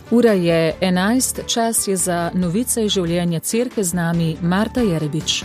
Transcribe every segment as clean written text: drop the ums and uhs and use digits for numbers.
Ura je 11, čas je za novice iz življenja cerkve, z nami Marta Jerebič.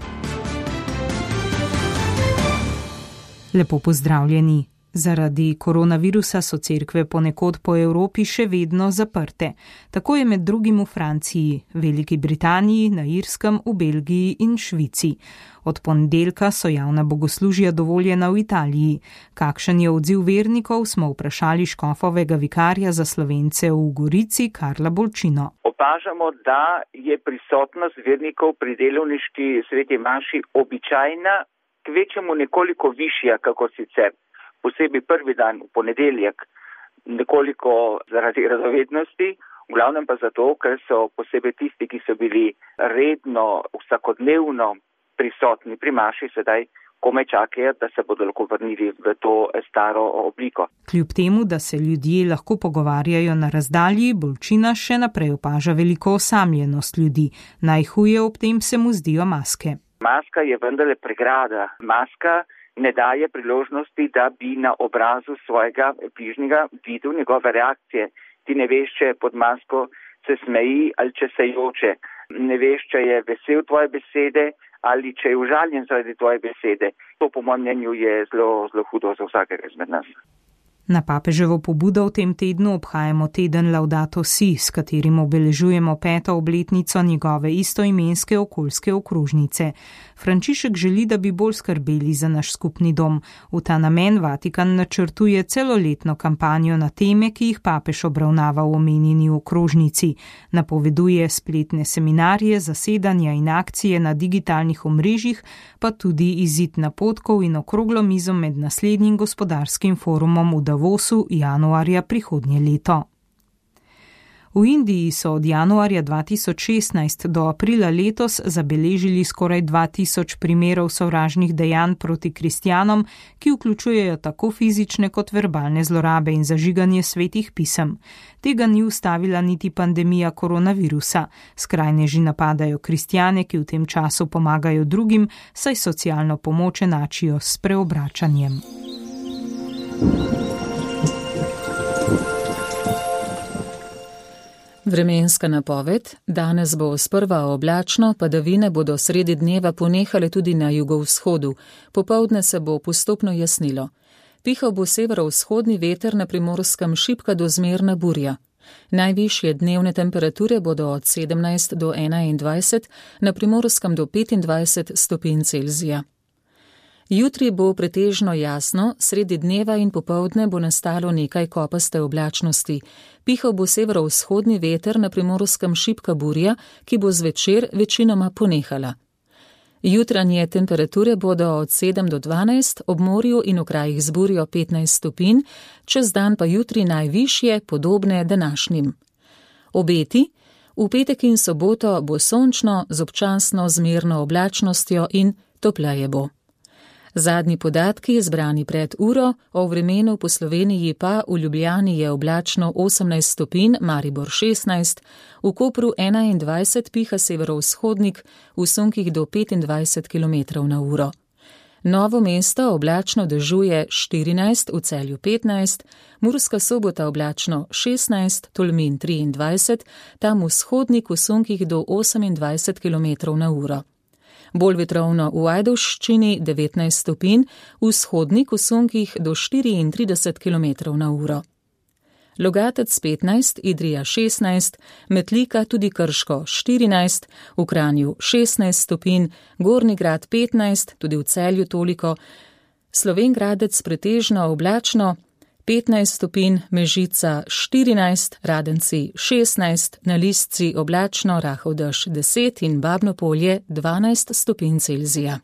Lepo pozdravljeni. Zaradi koronavirusa so cerkve ponekod po Evropi še vedno zaprte. Tako je med drugim v Franciji, Veliki Britaniji, na Irskem, v Belgiji in Švici. Od ponedeljka so javna bogoslužja dovoljena v Italiji. Kakšen je odziv vernikov, smo vprašali škofovega vikarja za Slovence v Gorici, Karla Bolčino. Opažamo, da je prisotnost vernikov pri delovniški sveti maši običajna, kvečjemu nekoliko višja, kako sicer. Posebej prvi dan, v ponedeljek, nekoliko zaradi radovednosti, v glavnem pa zato, ker so posebej tisti, ki so bili redno, vsakodnevno prisotni pri maši, sedaj komaj čakajo, da se bodo lahko vrnili v to staro obliko. Kljub temu, da se ljudje lahko pogovarjajo na razdalji, Bolčina še naprej opaža veliko osamljenost ljudi. Najhuje ob tem se mu zdijo maske. Maska je vendarle pregrada. Maska ne daje priložnosti, da bi na obrazu svojega bližnjega videl njegove reakcije. Ti ne veš, če pod masko se smeji ali če se joče. Ne veš, če je vesel tvoje besede ali če je užaljen zaradi tvoje besede. To po mojem mnenju je zelo hudo za vsakega izmed nas. Na papeževo pobudo v tem tednu obhajamo teden Laudato Si, s katerim obeležujemo 5. obletnico njegove istoimenske okoljske okrožnice. Frančišek želi, da bi bolj skrbeli za naš skupni dom. V ta namen Vatikan načrtuje celoletno kampanjo na teme, ki jih papež obravnava v omenjeni okrožnici. Napoveduje spletne seminarje, zasedanja in akcije na digitalnih omrežjih, pa tudi izid napotkov in okroglo mizo med naslednjim gospodarskim forumom v Davosu januarja prihodnje leto. V Indiji so od januarja 2016 do aprila letos zabeležili skoraj 2000 primerov sovražnih dejanj proti kristjanom, ki vključujejo tako fizične kot verbalne zlorabe in zažiganje svetih pisem. Tega ni ustavila niti pandemija koronavirusa. Skrajneži napadajo kristjane, ki v tem času pomagajo drugim, saj socialno pomoč enačijo s preobračanjem. Vremenska napoved. Danes bo sprva oblačno, padavine bodo sredi dneva ponehale tudi na jugovzhodu. Popoldne se bo postopno jasnilo. Pihal bo severovzhodni veter, na Primorskem šibka do zmerna burja. Najvišje dnevne temperature bodo od 17 do 21, na Primorskem do 25 stopinj Celzija. Jutri bo pretežno jasno, sredi dneva in popoldne bo nastalo nekaj kopaste oblačnosti. Pihal bo severovzhodni veter, na Primorskem šibka burja, ki bo zvečer večinoma ponehala. Jutranje temperature bodo od 7 do 12, ob morju in v krajih z burjo 15 stopinj, čez dan pa jutri najvišje, podobne današnjim. Obeti. V petek in soboto bo sončno, z občasno zmerno oblačnostjo in topleje bo. Zadnji podatki, zbrani pred uro, o vremenu po Sloveniji pa v Ljubljani je oblačno 18 stopinj, Maribor 16, v Kopru 21, piha severovzhodnik, v sunkih do 25 km/h. Novo mesto oblačno dežuje 14, v Celju 15, Murska Sobota oblačno 16, Tolmin 23, tam vzhodnik v sunkih do 28 km/h. Bolj vetrovno v Ajdovščini 19 stopinj, vzhodnik v sunkih do 34 km/h. Logatec 15, Idrija 16, Metlika tudi Krško 14, v Kranju 16 stopinj, Gornji Grad 15, tudi v Celju toliko, Slovenj Gradec pretežno oblačno 15 stopinj, Mežica 14, Radenci 16, na Listci oblačno, rahel dež 10 in Babno Polje 12 stopinj Celzija.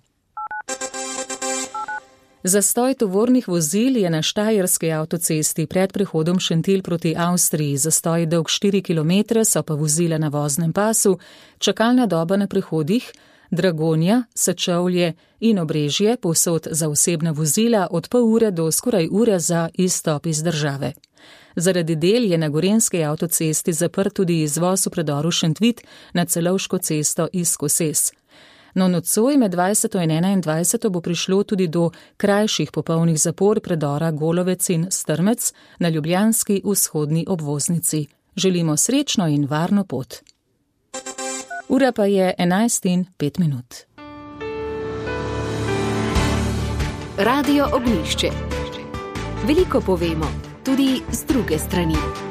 Zastoj tovornih vozil je na Štajerski avtocesti pred prehodom Šentilj proti Avstriji. Zastoj dolg 4 km, so pa vozila na voznem pasu, čakalna doba na prehodih, Dragonja, Sečovlje in Obrežje, povsod za osebna vozila od pol ure do skoraj ure za izstop iz države. Zaradi del je na Gorenjski avtocesti zaprt tudi izvoz v predoru Šentvit na Celovško cesto iz Koses. No, nocoj med 20. in 21. bo prišlo tudi do krajših popolnih zapor predora Golovec in Strmec na ljubljanski vzhodni obvoznici. želimo srečno in varno pot. Ura pa je 11:05. Radio Ognjišče. Veliko povemo, tudi z druge strani.